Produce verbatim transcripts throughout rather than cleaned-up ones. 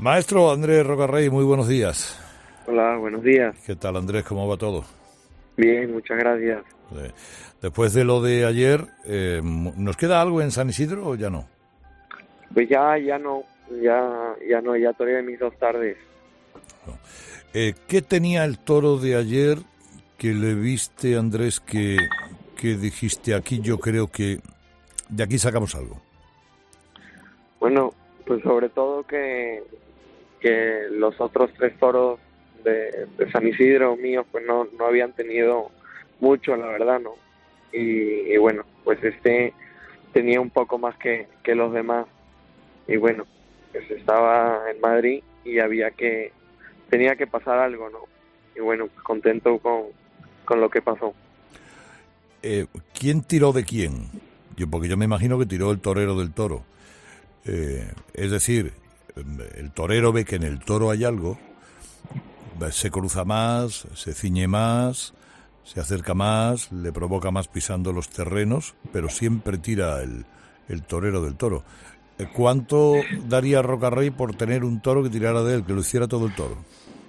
Maestro Andrés Rocarrey, muy buenos días. Hola, buenos días. ¿Qué tal, Andrés? ¿Cómo va todo? Bien, muchas gracias. Después de lo de ayer, eh, ¿nos queda algo en San Isidro o ya no? Pues ya, ya no, ya, ya no, ya toreé mis dos tardes. No. Eh, ¿Qué tenía el toro de ayer que le viste, Andrés, que, que dijiste aquí yo creo que de aquí sacamos algo? Bueno, pues sobre todo que, que los otros tres toros de, de San Isidro míos pues no, no habían tenido mucho, la verdad, ¿no? Y, y bueno, pues este tenía un poco más que, que los demás. Y bueno, pues estaba en Madrid y había que, tenía que pasar algo, ¿no? Y bueno, pues contento con, con lo que pasó. Eh, ¿Quién tiró de quién? Yo, porque yo me imagino que tiró el torero del toro. Eh, es decir, el torero ve que en el toro hay algo, se cruza más, se ciñe más, se acerca más, le provoca más pisando los terrenos, pero siempre tira el, el torero del toro. ¿Cuánto daría Rocarrey por tener un toro que tirara de él, que lo hiciera todo el toro?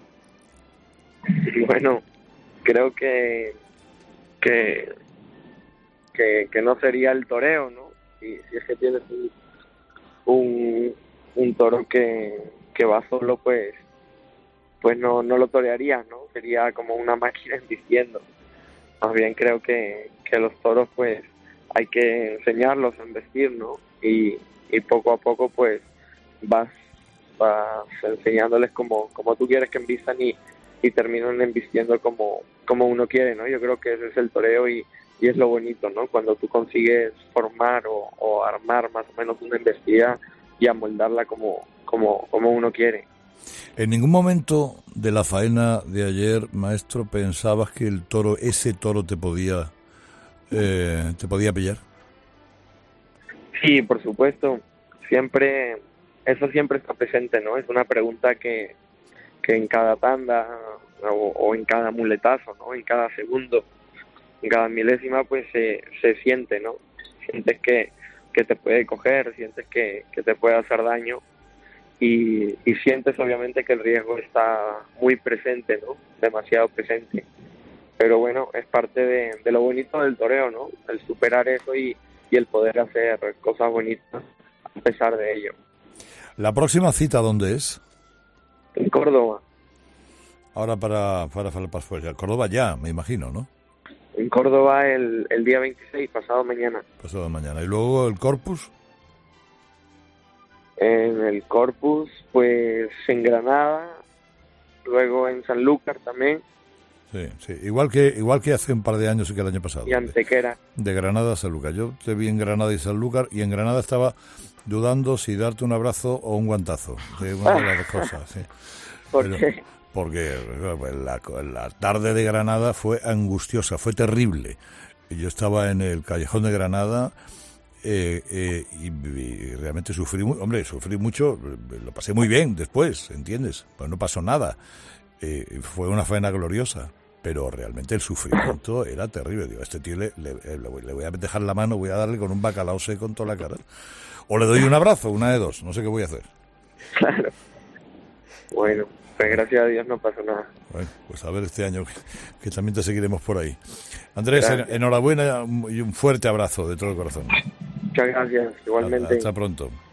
Bueno, creo que que, que, que no sería el toreo, ¿no? Y si es que tienes un, un, un toro que, que va solo, pues pues no, no lo torearías, ¿no? Sería como una máquina embestiendo. Más bien creo que, que los toros, pues, hay que enseñarlos a embestir, ¿no? Y, y poco a poco, pues, vas, vas enseñándoles como, como tú quieres que embistan y, y terminan embistiendo como, como uno quiere, ¿no? Yo creo que ese es el toreo y, y es lo bonito, ¿no? Cuando tú consigues formar o, o armar más o menos una embestida y amoldarla como, como, como uno quiere. ¿En ningún momento de la faena de ayer, maestro, pensabas que el toro, ese toro te podía, eh, te podía pillar? Sí, por supuesto. Siempre, eso siempre está presente, ¿no? Es una pregunta que, que en cada tanda o, o en cada muletazo, ¿no? En cada segundo, en cada milésima, pues se, se siente, ¿no? Sientes que, que te puede coger, sientes que, que te puede hacer daño. Y, y sientes obviamente que el riesgo está muy presente, ¿no? Demasiado presente. Pero bueno, es parte de, de lo bonito del toreo, ¿no? El superar eso y, y el poder hacer cosas bonitas a pesar de ello. ¿La próxima cita dónde es? En Córdoba. Ahora para para para, para Córdoba ya, me imagino, ¿no? En Córdoba el, el día veintiséis, pasado mañana. Pasado mañana. ¿Y luego el Corpus? En el Corpus, pues en Granada, luego en Sanlúcar también. Sí, sí, igual que igual que hace un par de años y que el año pasado. Y Antequera. De, de Granada a Sanlúcar. Yo te vi en Granada y Sanlúcar y en Granada estaba dudando si darte un abrazo o un guantazo. De una de las dos cosas, sí. ¿Por Pero, qué? Porque la, la tarde de Granada fue angustiosa, fue terrible. Yo estaba en el callejón de Granada. Eh, eh, y, y realmente sufrí, muy, hombre, sufrí mucho, lo pasé muy bien después, ¿entiendes? Pues no pasó nada, eh, fue una faena gloriosa, pero realmente el sufrimiento era terrible. Digo, a este tío le, le, le, voy, le voy a dejar la mano, voy a darle con un bacalao seco en toda la cara, o le doy un abrazo, una de dos, no sé qué voy a hacer. Claro. Bueno, pues gracias a Dios no pasó nada. Bueno, pues a ver este año que, que también te seguiremos por ahí. Andrés, en, enhorabuena y un fuerte abrazo de todo el corazón. Muchas gracias, igualmente. Hasta pronto.